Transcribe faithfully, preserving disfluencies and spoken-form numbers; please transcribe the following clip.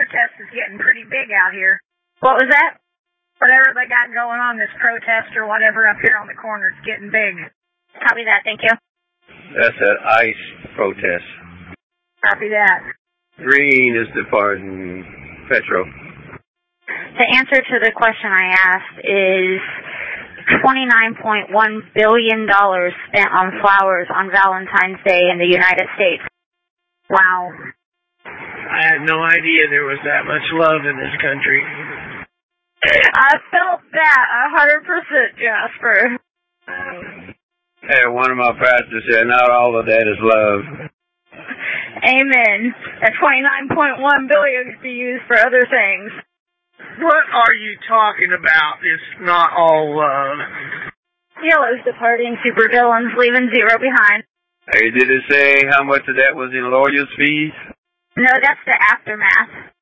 protest is getting pretty big out here. What was that? Whatever they got going on, this protest or whatever up here on the corner, it's getting big. Copy that, thank you. That's an ICE protest. Copy that. Green is the pardon, Petro. The answer to the question I asked is twenty-nine point one billion dollars spent on flowers on Valentine's Day in the United States. Wow. I had no idea there was that much love in this country. I felt that a hundred percent, Jasper. Hey, one of my pastors said, not all of that is love. Amen. That twenty-nine point one billion dollars could be used for other things. What are you talking about? It's not all love. Yellow's departing supervillains, leaving zero behind. Hey, did it say how much of that was in lawyer's fees? No, that's the aftermath.